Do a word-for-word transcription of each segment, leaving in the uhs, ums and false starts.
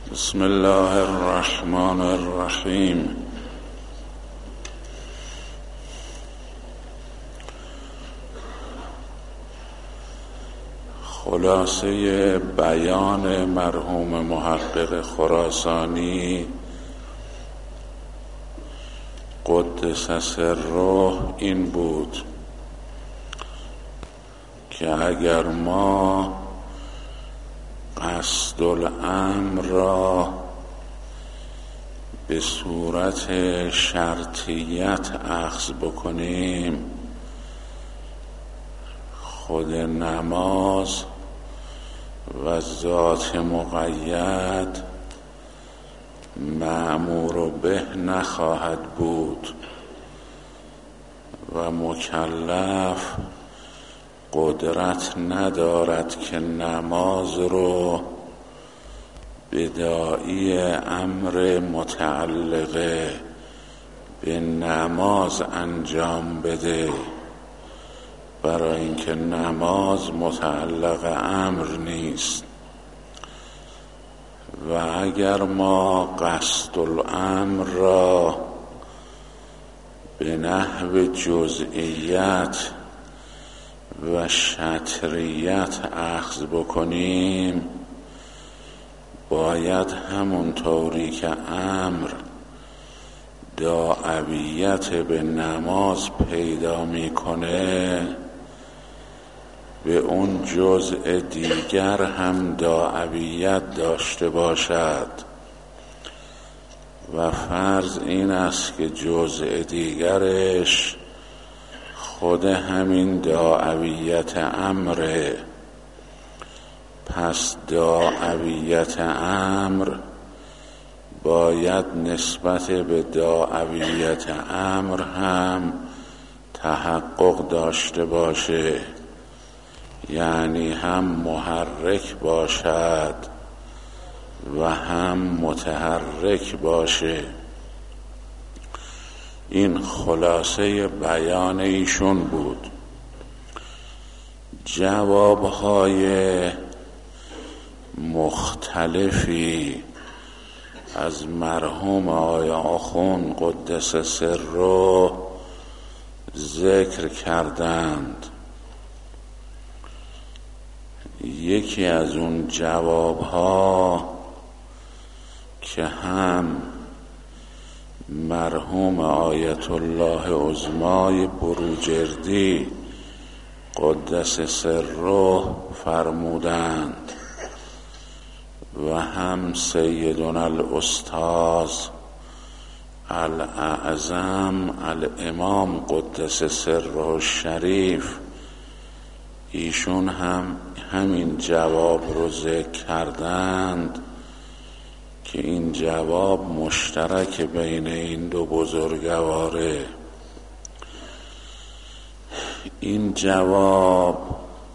بسم الله الرحمن الرحیم. خلاصه بیان مرحوم محقق خراسانی قدس سره این بود که اگر ما قصد الامر را به صورت شرطیت اخذ بکنیم، خود نماز و ذات مقید مأمور به نخواهد بود و مکلف قدرت ندارد که نماز رو بداعی امر متعلقه به نماز انجام بده، برای اینکه نماز متعلق امر نیست. و اگر ما قصد الامر را به نحو جزئیت و شطریت اخذ بکنیم، باید همون طوری که امر داعیت به نماز پیدا میکنه به اون جزء دیگر هم داعیت داشته باشد. و فرض این است که جزء دیگرش خود همین داعیت امره. پس داعیت امر باید نسبت به داعیت امر هم تحقق داشته باشه، یعنی هم محرک باشد و هم متحرک باشه. این خلاصه بیان ایشون بود. جوابهای مختلفی از مرحوم آقای آخوند قدس سره ذکر کردند. یکی از اون جوابها که هم مرحوم آیت الله عظمای بروجردی قدس سره فرمودند و هم سیدنا الاستاذ الاعظم الامام قدس سره الشریف ایشون هم همین جواب رو ذکر کردند که این جواب مشترک بین این دو بزرگواره. این جواب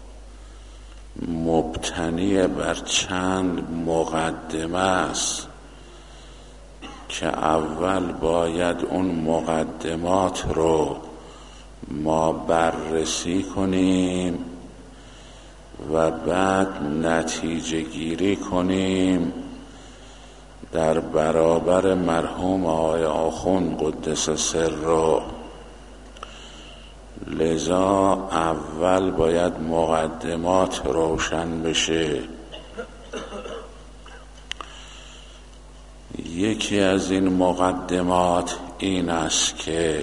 مبتنی بر چند مقدمه است که اول باید اون مقدمات رو ما بررسی کنیم و بعد نتیجه گیری کنیم در برابر مرحوم آقای آخوند قدس سره. لذا اول باید مقدمات روشن بشه. یکی از این مقدمات این است که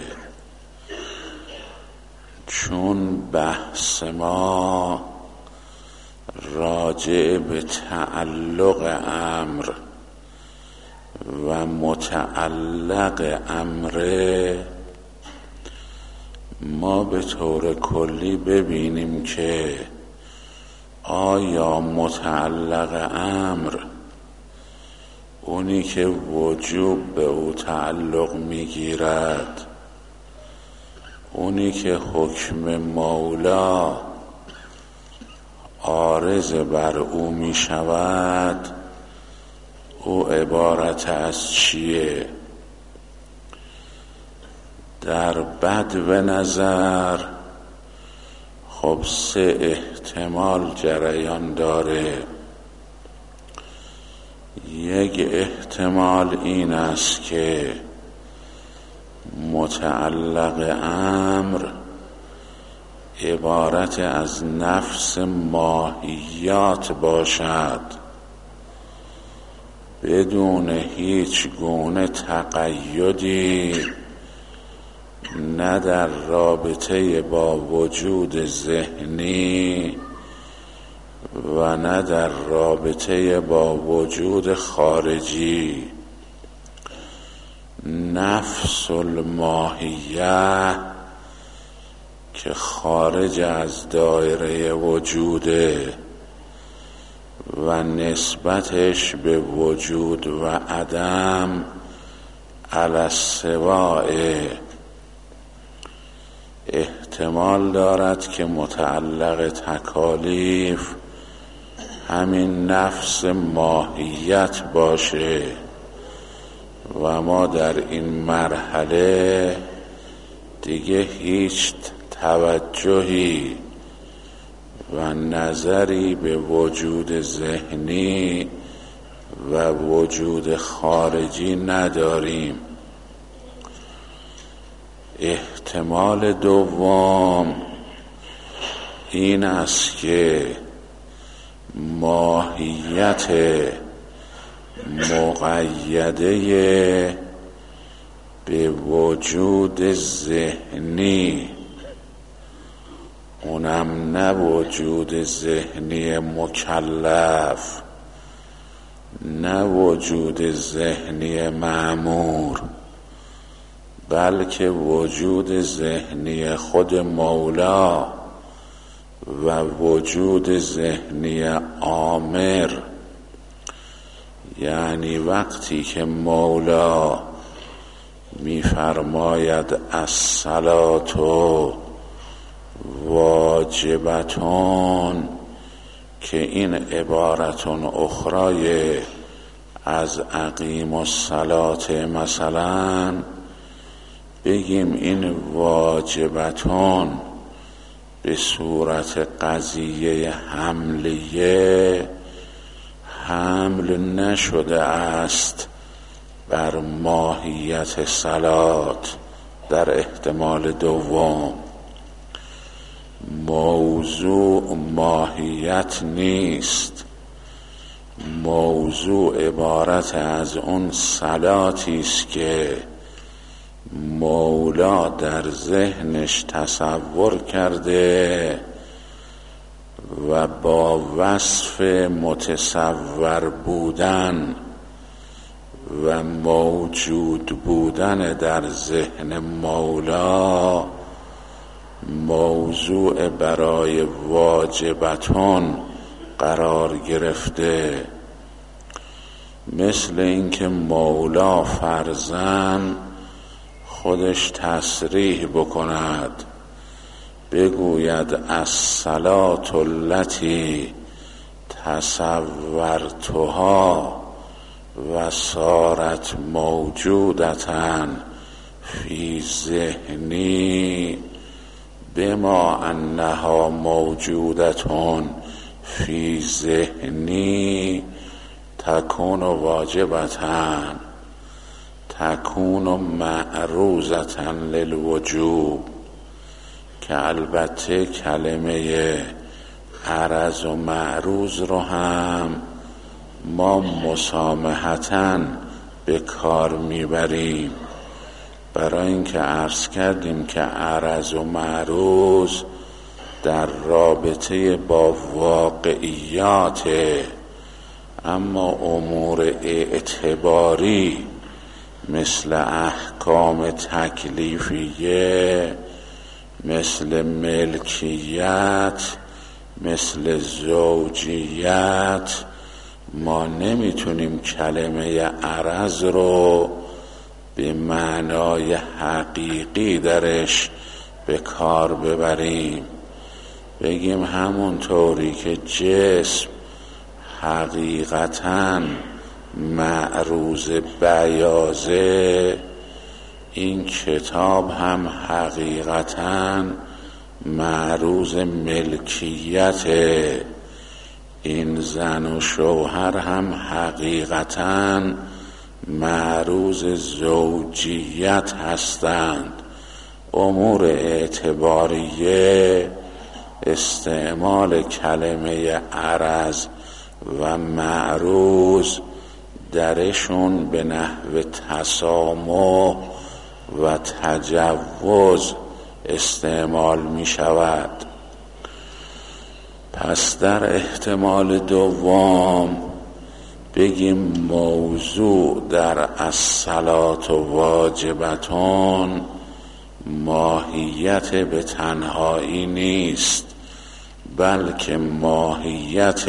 چون بحث ما راجع به تعلق امر و متعلق امره، ما به طور کلی ببینیم که آیا متعلق امر اونی که وجوب به او تعلق میگیرد، اونی که حکم مولا عارض بر او می شود، او عبارت از چیه؟ در بدو نظر خب سه احتمال جریان داره. یک احتمال این است که متعلق امر عبارت از نفس ماهیات باشد بدون هیچ گونه تقیدی، نه در رابطه با وجود ذهنی و نه در رابطه با وجود خارجی. نفس الماهیه که خارج از دایره وجوده و نسبتش به وجود و عدم علی السواء، احتمال دارد که متعلق تکالیف همین نفس ماهیت باشه و ما در این مرحله دیگه هیچ توجهی و نظری به وجود ذهنی و وجود خارجی نداریم. احتمال دوم این است که ماهیت مقیده به وجود ذهنی، اونم نه وجود ذهنی مکلف، نه وجود ذهنی مأمور، بلکه وجود ذهنی خود مولا و وجود ذهنی آمر. یعنی وقتی که مولا می‌فرماید الصلاة واجبتون، که این عبارتون اخرای از اقیم الصلاة مثلا، بگیم این واجبتون به صورت قضیه حملیه حمل نشده است بر ماهیت صلات. در احتمال دوم موضوع ماهیت نیست، موضوع عبارت از اون صلاتی است که مولا در ذهنش تصور کرده و با وصف متصور بودن و موجود بودن در ذهن مولا موضوع برای واجبتون قرار گرفته. مثل اینکه مولا فرضاً خودش تصریح بکند، بگوید الصلاة التي تصورتها و صارت موجودة فی ذهنی بما انها موجودة فی ذهنی تکون واجبة تکون معروضة للوجوب. که البته کلمه عرض و معروض رو هم ما مسامحتاً به کار میبریم، برای اینکه عرض کردیم که عرض و معروض در رابطه با واقعیات، اما امور اعتباری مثل احکام تکلیفیه، مثل ملکیت، مثل زوجیت، ما نمیتونیم کلمه عرض رو به معنای حقیقی درش به کار ببریم. بگیم همون طوری که جسم حقیقتاً معروض بیاضه، این کتاب هم حقیقتاً معروض ملکیته. این زن و شوهر هم حقیقتاً معروض زوجیت هستند. امور اعتباریه استعمال کلمه عرض و معروض درشون به نحو تسامح و تجوز استعمال می شود. پس در احتمال دوم بگیم موضوع در الصلاة واجبتون ماهیت به تنهایی نیست، بلکه ماهیت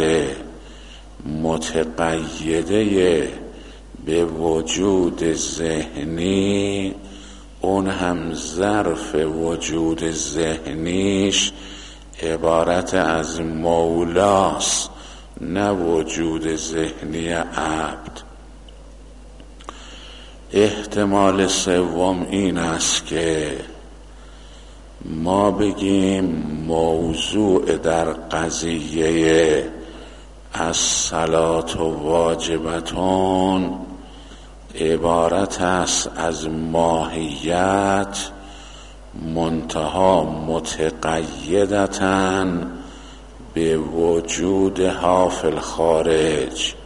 متقیده به وجود ذهنی، اون هم ظرف وجود ذهنیش عبارت از مولاست، نه وجود ذهنی عبد. احتمال سوم این است که ما بگیم موضوع در قضیه الصلاة واجبتون عبارت است از ماهیت منتها متقیدتاً به وجودها فی الخارج.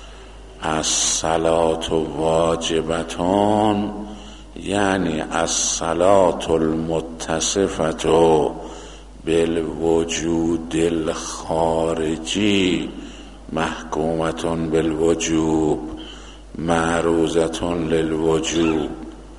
الصلاة واجبتون یعنی الصلاة المتصفة بالوجود الخارجی محکومة بالوجوب معروضة للوجوب.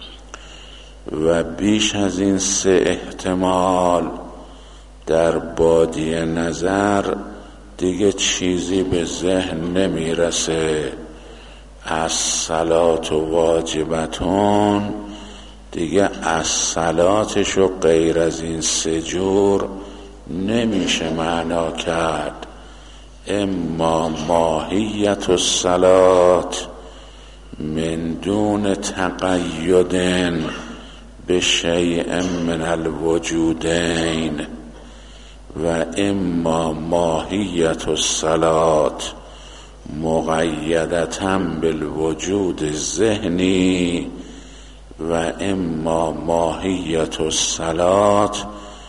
و بیش از این سه احتمال در بادیه نظر دیگه چیزی به ذهن نمیرسه. الصلاة واجبتون دیگه الصلاتشو غیر از این سه جور نمیشه معنا کرد. اما ماهیت الصلات من دون تقید به شیء من الوجودین و اما ماهیت الصلات مقیدة بالوجود الذهنی و اما ماهیت الصلات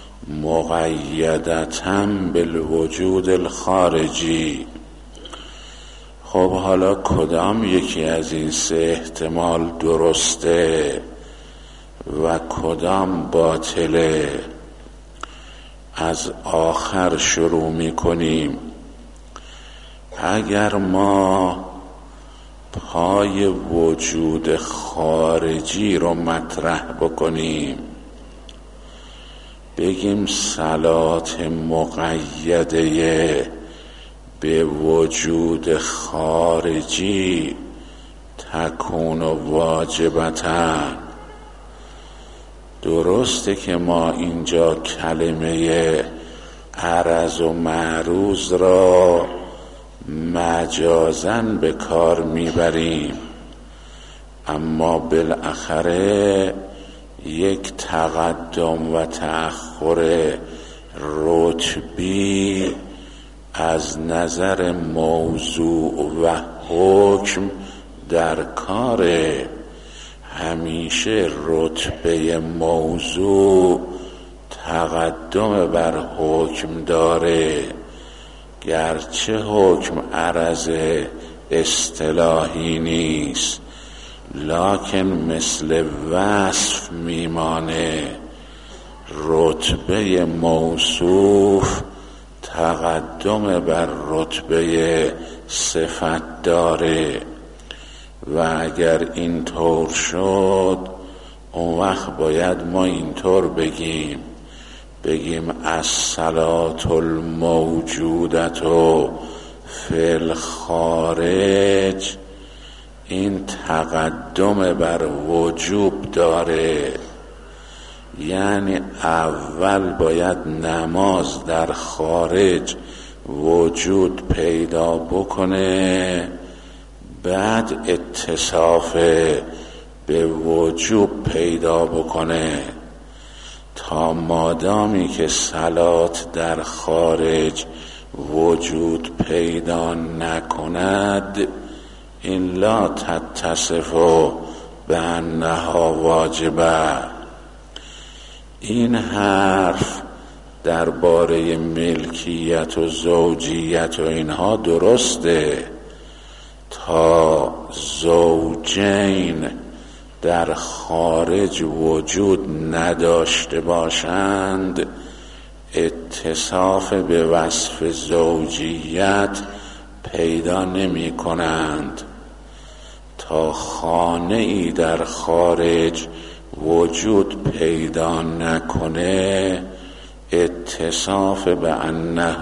مقیدة بالوجود الخارجی. خب حالا کدام یکی از این سه احتمال درسته و کدام باطله؟ از آخر شروع می کنیم. اگر ما پای وجود خارجی رو مطرح بکنیم، بگیم صلات مقیده به وجود خارجی تکون واجبتاً، درسته که ما اینجا کلمه عرض و معروض را مجازاً به کار میبریم، اما بالاخره یک تقدم و تأخر رتبی از نظر موضوع و حکم در کاره. همیشه رتبه موضوع تقدم بر حکم داره، گرچه حکم عرض اصطلاحی نیست، لکن مثل وصف میمانه. رتبه موصوف تقدم بر رتبه صفت داره و اگر اینطور شد اون وقت باید ما اینطور بگیم بگیم الصلاة الموجودة فی الخارج، این تقدم بر وجوب داره، یعنی اول باید نماز در خارج وجود پیدا بکنه، بعد اتصاف به وجوب پیدا بکنه. تا مادامی که صلات در خارج وجود پیدا نکند این لا تتصف به انها واجبه. این حرف درباره ملکیت و زوجیت و اینها درسته تا زوجین در خارج وجود نداشته باشند اتصاف به وصف زوجیت پیدا نمی کنند. تا خانه ای در خارج وجود پیدا نکنه اتصاف به انه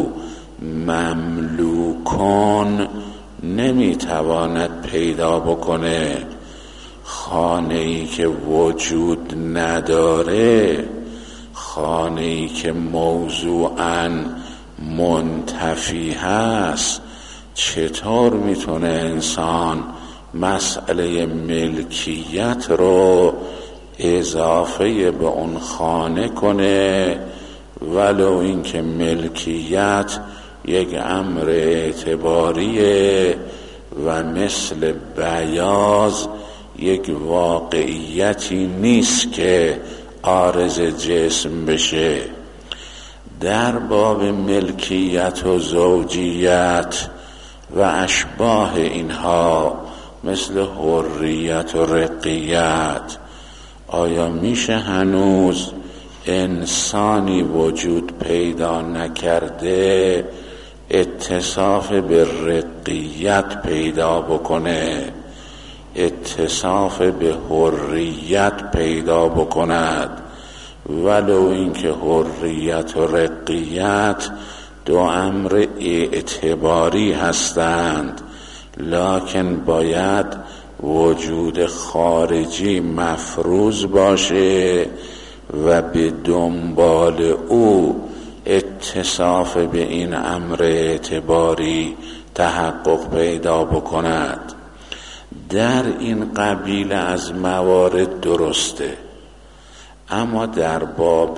مملوکون نمی تواند پیدا بکنه. خانه ای که وجود نداره، خانه ای که موضوعاً منتفی هست، چطور میتونه انسان مسئله ملکیت رو اضافه به اون خانه کنه، ولو اینکه ملکیت یک امر اعتباریه و مثل بیاض یک واقعیتی نیست که عارض جسم بشه. در باب ملکیت و زوجیت و اشباه اینها مثل حریت و رقیت، آیا میشه هنوز انسانی وجود پیدا نکرده اتصاف به رقیت پیدا بکنه، اتصاف به حریت پیدا بکند، ولو اینکه حریت و رقیت دو امر اعتباری هستند، لکن باید وجود خارجی مفروض باشه و به دنبال او اتصاف به این امر اعتباری تحقق پیدا بکند. در این قبیل از موارد درسته، اما در باب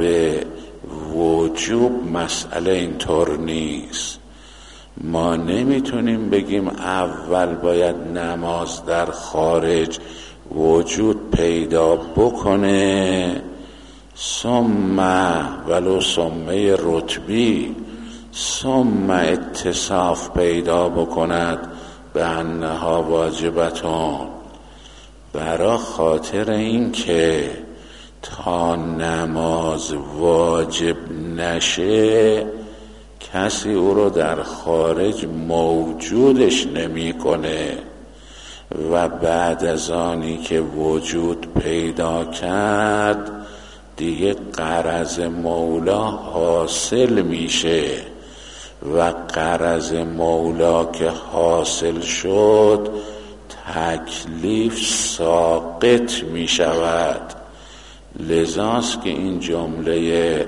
وجوب مسئله اینطور نیست. ما نمیتونیم بگیم اول باید نماز در خارج وجود پیدا بکنه ثم ولو ثمه رتبی ثم اتصاف پیدا بکند به انها واجبتون. برا خاطر این که تا نماز واجب نشه کسی او رو در خارج موجودش نمی کنه و بعد از آنی که وجود پیدا کرد دیگه غرض مولا حاصل میشه و غرض مولا که حاصل شد تکلیف ساقط می شود. لذاست که این جمله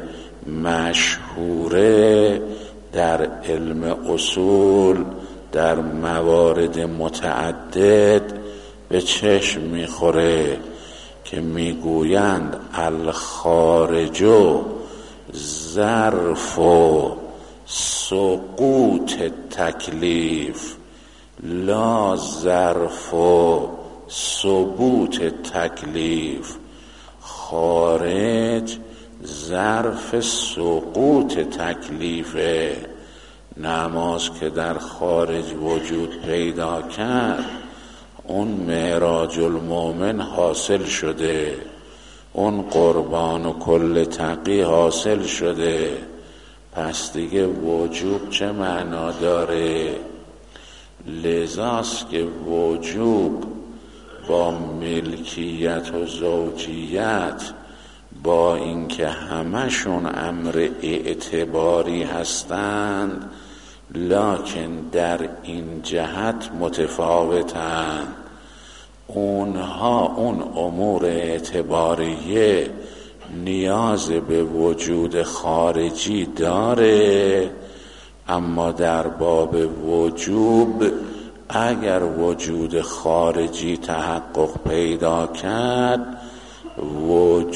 مشهوره در علم اصول در موارد متعدد به چشم میخوره که میگویند الخارج ظرف سقوط تکلیف لا ظرف ثبوت تکلیف. خارج ظرف سقوط تکلیفه. نماز که در خارج وجود پیدا کرد اون معراج المومن حاصل شده، اون قربان و کل تقی حاصل شده، پس دیگه وجوب چه معنا داره؟ لذاست که وجوب با ملکیت و زوجیت با اینکه همشون امر اعتباری هستند لکن در این جهت متفاوتند. اونها اون امور اعتباریه نیاز به وجود خارجی داره، اما در باب وجوب اگر وجود خارجی تحقق پیدا کرد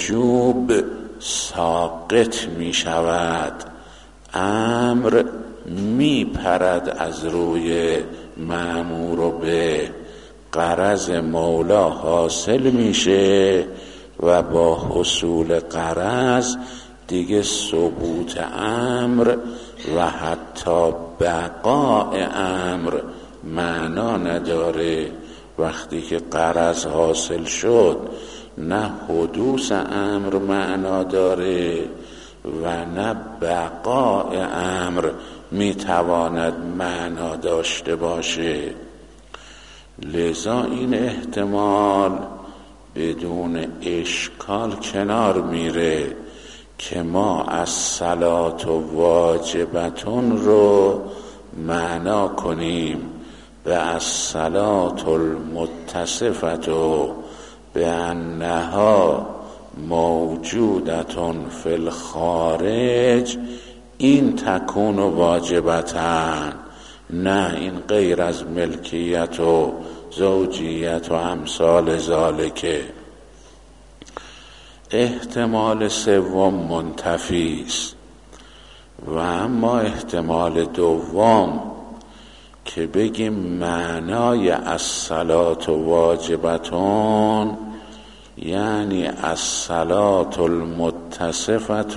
وجوب ساقط می شود، امر می پرد از روی مأمور و به غرض مولا حاصل میشه و با حصول غرض دیگه ثبوت امر و حتی بقاء امر معنا نداره. وقتی که غرض حاصل شد نه حدوث امر معنا داره و نه بقاء امر میتواند معنا داشته باشه. لذا این احتمال بدون اشکال کنار میره که ما از صلات و واجبتون رو معنا کنیم به از صلات المتصفتو به انها موجودتون فی الخارج این تکون و واجبتن، نه این غیر از ملکیت و زوجیت و امثال ذالکه. احتمال سوم منتفی است و اما احتمال دوم که بگیم معنای الصلاة واجبتون یعنی الصلاة المتصفة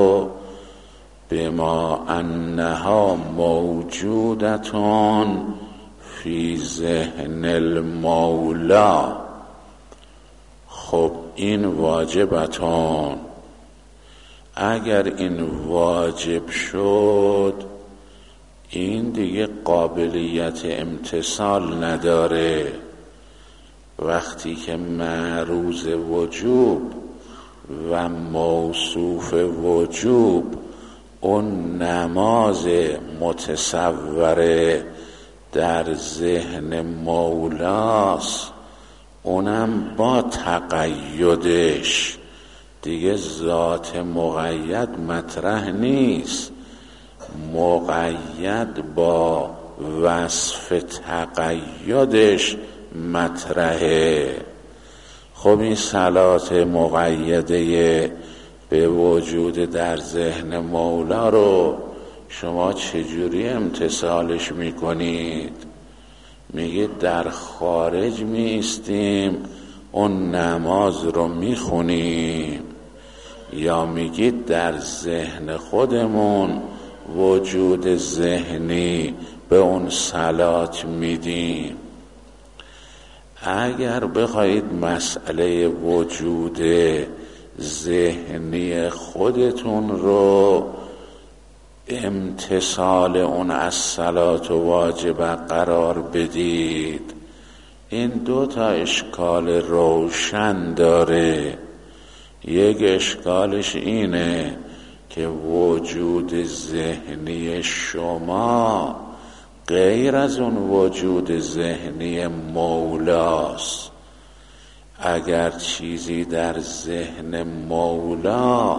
بما انها موجودتون فی ذهن المولا. خب این واجبتون اگر این واجب شد این دیگه قابلیت امتثال نداره. وقتی که معروض وجوب و موصوف وجوب اون نماز متصوره در ذهن مولاست، اونم با تقیدش دیگه ذات مقید مطرح نیست، مقید با وصف تقیدش مطرحه. خب این صلات مقیده به وجود در ذهن مولا رو شما چجوری امتثالش میکنید؟ میگید در خارج میستیم اون نماز رو میخونیم، یا میگید در ذهن خودمون وجود ذهنی به اون صلات میدیم؟ اگر بخواید مسئله وجود ذهنی خودتون رو امتثال اون الصلاة واجبه قرار بدید، این دو تا اشکال روشن داره. یک اشکالش اینه که وجود ذهنی شما غیر از اون وجود ذهنی مولاست. اگر چیزی در ذهن مولا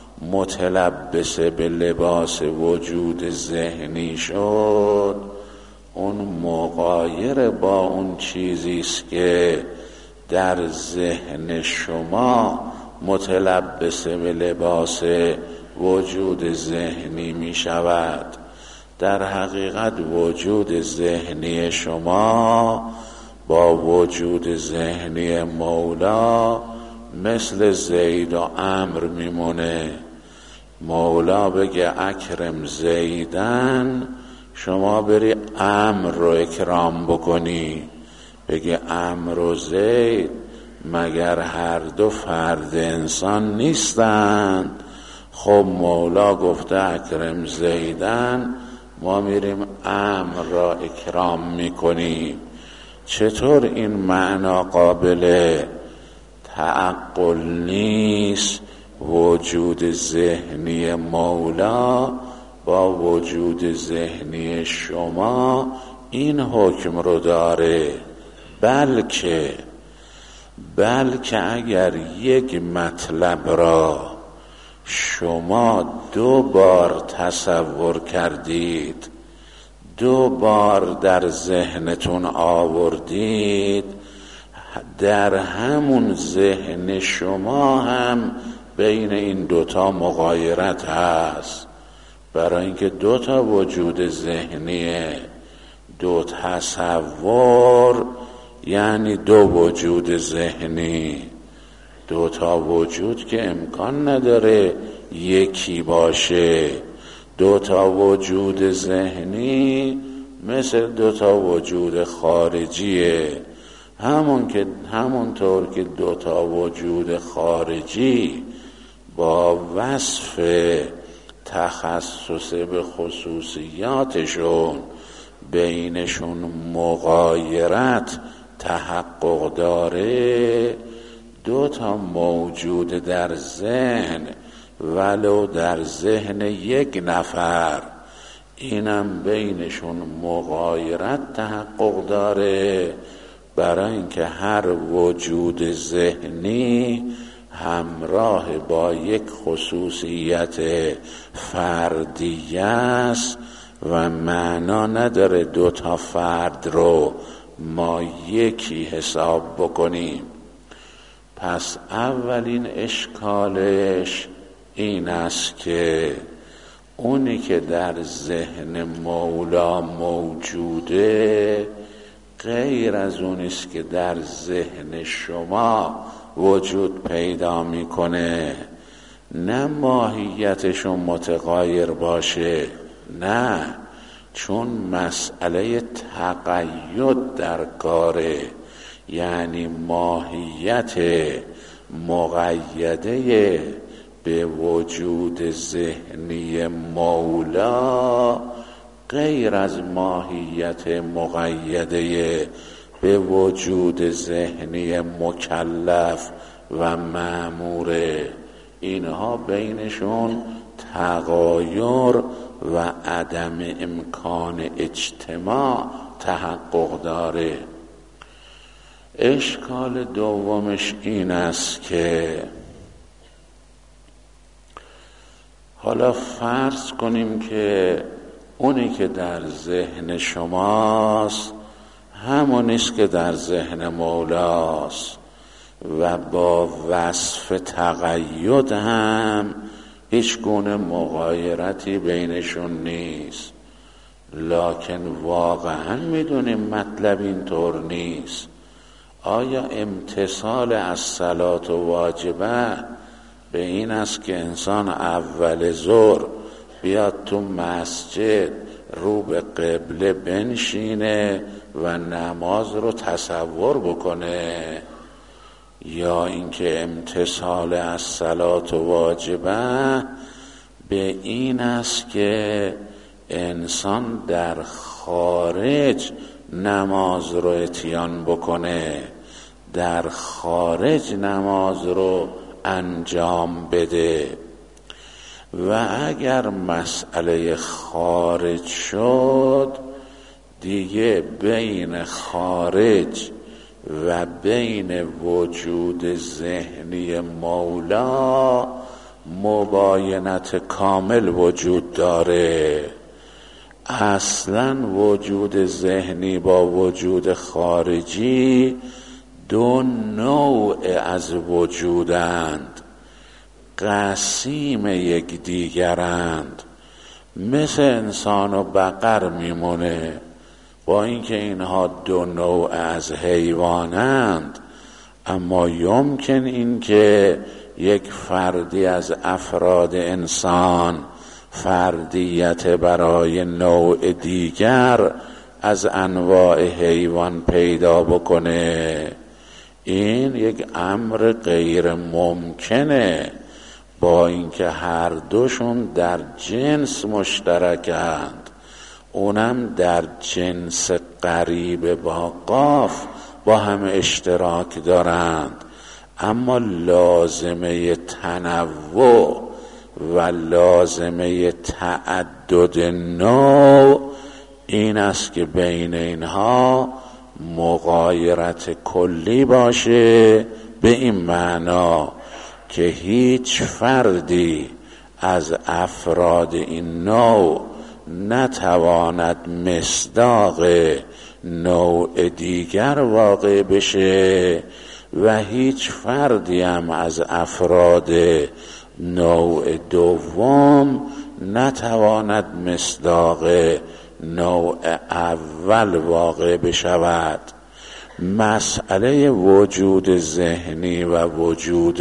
متلبس به لباس وجود ذهنی شد، اون مغایر با اون چیزی است که در ذهن شما متلبس به لباس وجود ذهنی می شود. در حقیقت وجود ذهنی شما با وجود ذهنی مولا مثل زید و عمرو میمونه. مولا بگه اکرم زیدن، شما بری عمرو رو اکرام بکنی. بگه عمرو و زید مگر هر دو فرد انسان نیستند؟ خب مولا گفته اکرم زیدن، ما میریم عمرو را اکرام میکنیم. چطور این معنا قابل تعقل نیست؟ وجود ذهنی مولا با وجود ذهنی شما این حکم رو داره. بلکه بلکه اگر یک مطلب را شما دو بار تصور کردید، دو بار در ذهنتون آوردید، در همون ذهن شما هم بین این دوتا مغایرت هست. برای اینکه دو تا وجود ذهنیه، دو تصور یعنی دو وجود ذهنی، دو تا وجود که امکان نداره یکی باشه. دو تا وجود ذهنی مثل دو تا وجود خارجیه، همون که همونطور که دو تا وجود خارجی با وصف تخصص به خصوصیاتشون بینشون مغایرت تحقق داره، دو تا موجود در ذهن ولو در ذهن یک نفر اینم بینشون مغایرت تحقق داره، برای اینکه هر وجود ذهنی همراه با یک خصوصیت فردیه است و معنا نداره دو تا فرد رو ما یکی حساب بکنیم. پس اولین اشکالش این است که اونی که در ذهن مولا موجوده غیر از اونیست که در ذهن شما وجود پیدا میکنه. نه ماهیتشون متغایر باشه، نه، چون مسئله تقید در کاره، یعنی ماهیت مقیده به وجود ذهنی مولا غیر از ماهیت مقیده به وجود ذهنی مکلف و مأموره. اینها بینشون تغایر و عدم امکان اجتماع تحقق داره. اشکال دومش این است که حالا فرض کنیم که اونی که در ذهن شماست همونیست که در ذهن مولاست و با وصف تقید هم هیچ گونه مغایرتی بینشون نیست، لکن واقعا میدونیم مطلب اینطور نیست. آیا امتثال از صلات و واجبه به این است که انسان اول ظهر بیاد تو مسجد رو به قبله بنشینه و نماز رو تصور بکنه، یا اینکه امتثال از صلات و واجبه به این است که انسان در خارج نماز رو اتیان بکنه، در خارج نماز رو انجام بده؟ و اگر مسئله خارج شد دیگه بین خارج و بین وجود ذهنی مولا مباینت کامل وجود داره. اصلا وجود ذهنی با وجود خارجی دو نوع از وجودند، قسیم یک دیگرند. مثل انسان و بقر میمونه، با اینکه اینها دو نوع از حیوانند، اما یمکن این که یک فردی از افراد انسان فردیت برای نوع دیگر از انواع حیوان پیدا بکنه. این یک امر غیر ممکنه، با اینکه هر دوشون در جنس مشترکند، اونم در جنس قریب با قاف با هم اشتراک دارند، اما لازمه تنوع و لازمه تعدد نوع این است که بین اینها مغایرت کلی باشه، به این معنا که هیچ فردی از افراد این نوع نتواند مصداق نوع دیگر واقع بشه و هیچ فردی هم از افراد نوع دوم نتواند مصداق نوع اول واقع بشود. مسئله وجود ذهنی و وجود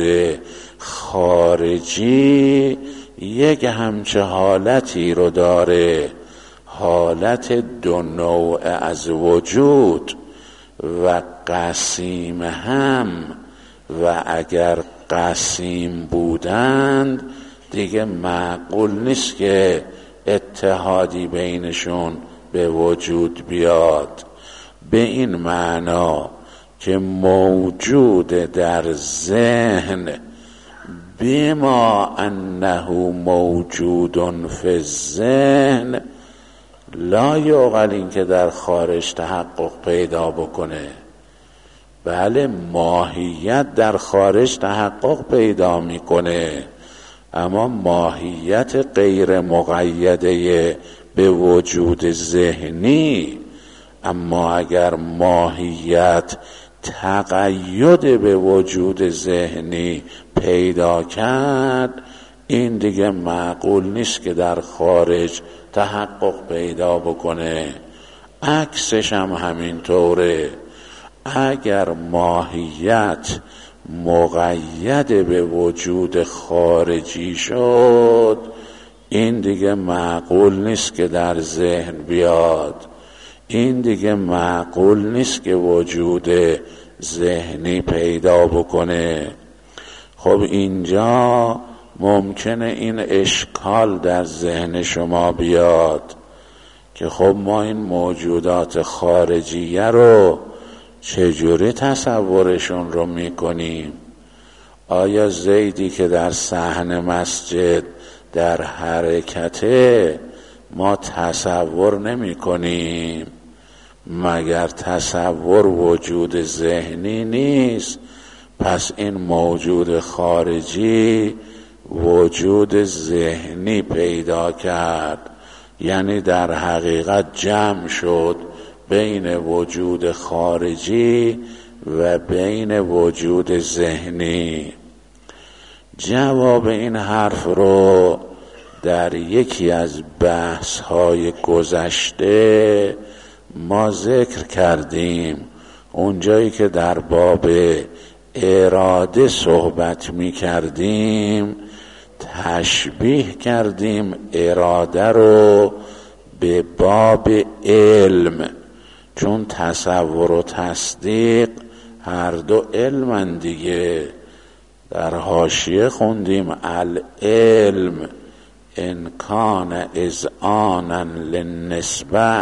خارجی یک همچه حالتی رو داره، حالت دو نوع از وجود و قسیم هم، و اگر قسیم بودند دیگه معقول نیست که اتحادی بینشون به وجود بیاد. به این معنا که موجود در ذهن بما انه موجود فی الذهن لا یعقل این که در خارج تحقق پیدا بکنه. بله، ماهیت در خارج تحقق پیدا میکنه، اما ماهیت غیر مقیده به وجود ذهنی. اما اگر ماهیت تقید به وجود ذهنی پیدا کرد، این دیگه معقول نیست که در خارج تحقق پیدا بکنه. عکسش هم همینطوره. اگر ماهیت مقید به وجود خارجی شد، این دیگه معقول نیست که در ذهن بیاد. این دیگه معقول نیست که وجود ذهنی پیدا بکنه. خب اینجا ممکنه این اشکال در ذهن شما بیاد که خب ما این موجودات خارجیه رو چجوری تصورشون رو میکنیم؟ آیا زیدی که در صحن مسجد در حرکته ما تصور نمی کنیم؟ مگر تصور وجود ذهنی نیست؟ پس این موجود خارجی وجود ذهنی پیدا کرد، یعنی در حقیقت جمع شد بین وجود خارجی و بین وجود ذهنی. جواب این حرف رو در یکی از بحث‌های گذشته ما ذکر کردیم، اونجایی که در باب اراده صحبت می کردیم تشبیه کردیم اراده رو به باب علم، چون تصور و تصدیق هر دو علمن دیگه. در حاشیه خوندیم العلم ان کان اذعانا للنسبه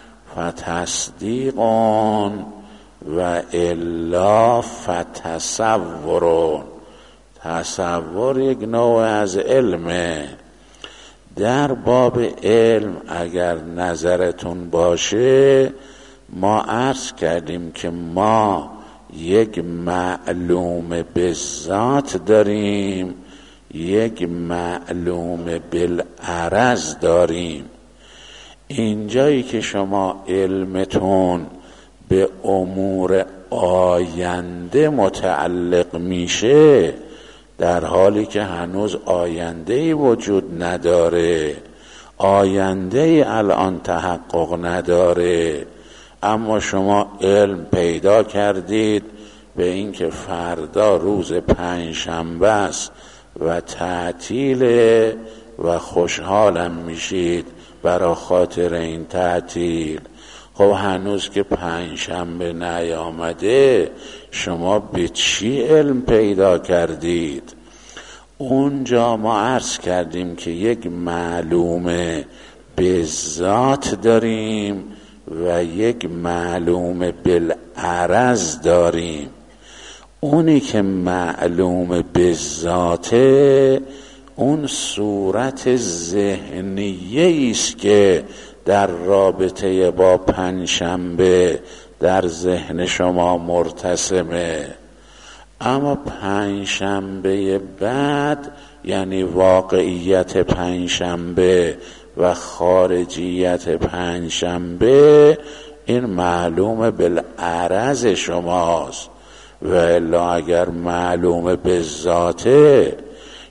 فتصدیقون و الا فتصورون. تصور یک نوع از علمه. در باب علم اگر نظرتون باشه ما عرض کردیم که ما یک معلوم به ذات داریم، یک معلوم بالعرض داریم. اینجایی که شما علمتون به امور آینده متعلق میشه، در حالی که هنوز آینده‌ای وجود نداره، آینده الان تحقق نداره، اما شما علم پیدا کردید به اینکه فردا روز پنجشنبه است و تعطیله و خوشحالم میشید برای خاطر این تعطیل. خب هنوز که پنجشنبه نیامده شما به چی علم پیدا کردید؟ اونجا ما عرض کردیم که یک معلومه به ذات داریم و یک معلومه بالعرض داریم. اونی که معلومه به ذاته اون صورت ذهنیه است که در رابطه با پنجشنبه در ذهن شما مرتسمه. اما پنجشنبه بعد یعنی واقعیت پنجشنبه و خارجیت پنجشنبه این معلوم بالعرض شماست. و الا اگر معلوم به ذاته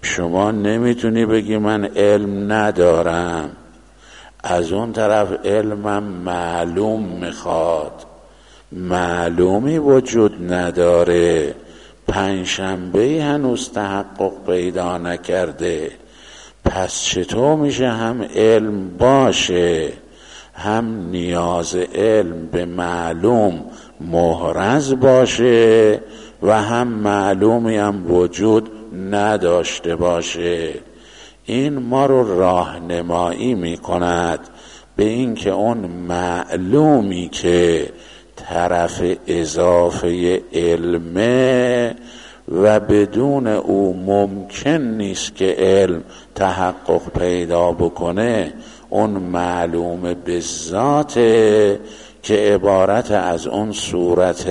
شما نمیتونی بگی من علم ندارم، از اون طرف علمم معلوم میخواد. معلومی وجود نداره، پنجشنبه‌ای هنوز تحقق پیدا نکرده، پس چطور میشه هم علم باشه هم نیاز علم به معلوم محرز باشه و هم معلومی هم وجود نداشته باشه؟ این ما رو راهنمایی میکند به این که اون معلومی که طرف اضافه علمه و بدون او ممکن نیست که علم تحقق پیدا بکنه، اون معلوم به ذاته که عبارت از اون صورت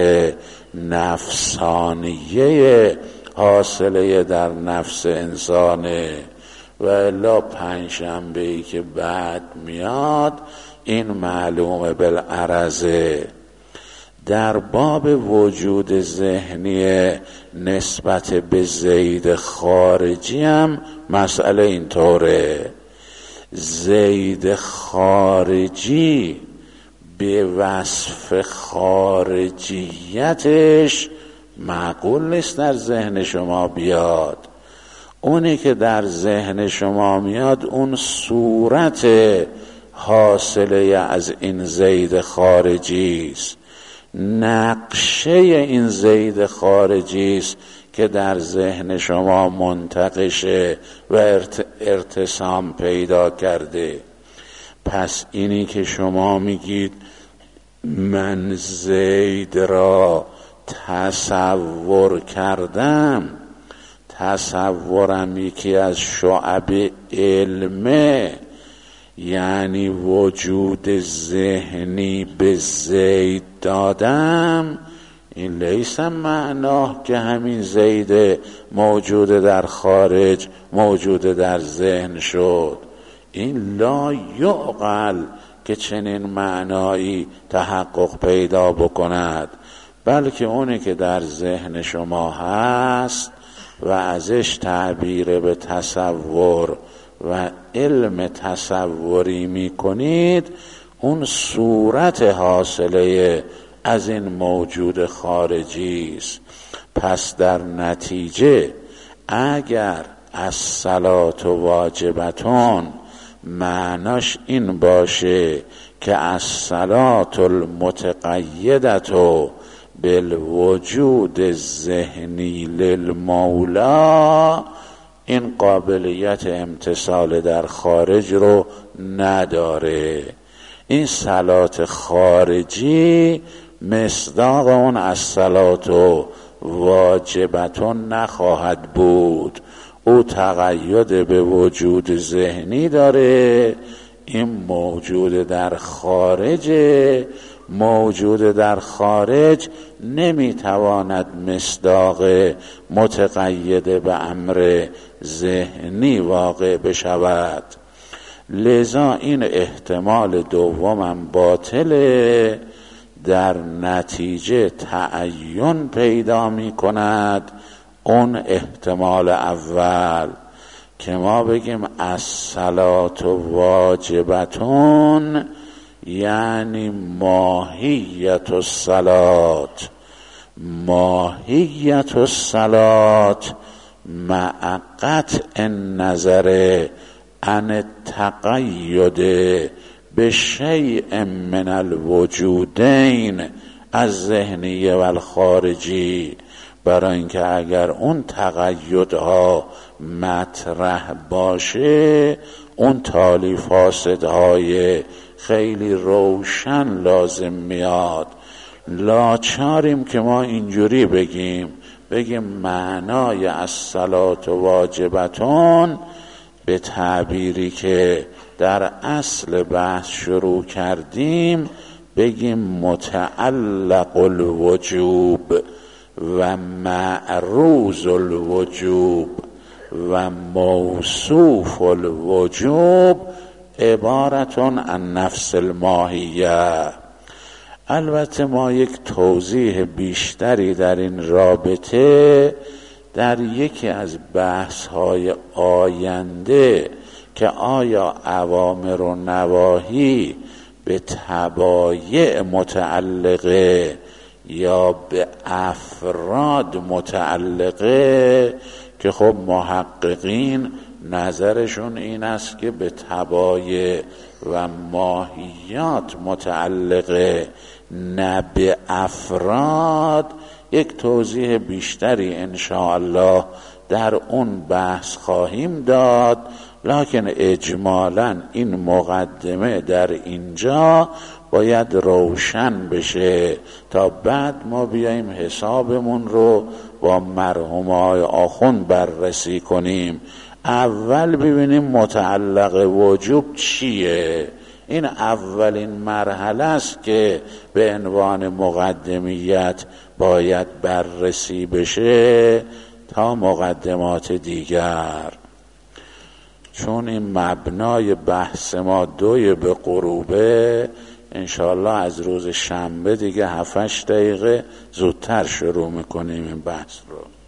نفسانیه حاصله در نفس انسانه. و الا پنجشنبه‌ای که بعد میاد این معلوم بالعرضه. در باب وجود ذهنی نسبت به زید خارجی هم مسئله اینطوره. زید خارجی به وصف خارجیتش معقول نیست در ذهن شما بیاد. اونی که در ذهن شما میاد اون صورت حاصله از این زید خارجی است، نقشه این زید خارجی است که در ذهن شما منتقشه و ارت... ارتسام پیدا کرده. پس اینی که شما میگید من زید را تصور کردم، تصورم یکی از شعب علمه، یعنی وجود ذهنی به زید دادم، این لیس معناه که همین زید موجود در خارج موجود در ذهن شد. این لا یعقل که چنین معنایی تحقق پیدا بکند، بلکه اونی که در ذهن شما هست و ازش تعبیر به تصور و علم تصوری می کنید، اون صورت حاصله از این موجود خارجی است. پس در نتیجه اگر الصلاة واجبتون معناش این باشه که الصلاة المتقیدة بالوجود ذهنی للمولا، این قابلیت امتثال در خارج رو نداره. این صلات خارجی مصداق اون الصلاة واجبتون نخواهد بود. او تقید به وجود ذهنی داره، این موجود در خارج، موجود در خارج نمیتواند مصداق متقید به امر ذهنی واقع بشود. لذا این احتمال دومم باطله، در نتیجه تعین پیدا می کند اون احتمال اول که ما بگیم الصلاة واجبتون، یعنی ماهیت الصلاة، ماهیت الصلاة مع قطع النظر عن التقید به شیء من الوجودین از ذهنی و الخارجی، برای اینکه اگر اون تقیدها مطرح باشه اون تالی فاسدهای خیلی روشن لازم میاد. لاچاریم که ما اینجوری بگیم بگیم معنای الصلاة واجبتون به تعبیری که در اصل بحث شروع کردیم بگیم متعلق الوجوب و معروض الوجوب و موصوف الوجوب عبارتون عن نفس الماهیه. البته ما یک توضیح بیشتری در این رابطه در یکی از بحث‌های آینده که آیا اوامر و نواهی به تبایع متعلقه یا به افراد متعلقه، که خب محققین نظرشون این است که به تبایع و ماهیات متعلقه نه به افراد. یک توضیح بیشتری انشاءالله در اون بحث خواهیم داد، لکن اجمالاً این مقدمه در اینجا باید روشن بشه تا بعد ما بیاییم حسابمون رو با مرحومای آخوند بررسی کنیم. اول ببینیم متعلق وجوب چیه. این اولین مرحله است که به عنوان مقدمیت باید بررسی بشه تا مقدمات دیگر. چون این مبنای بحث ما دوی به غروبه، انشاءالله از روز شنبه دیگه هفتش دقیقه زودتر شروع میکنیم این بحث رو.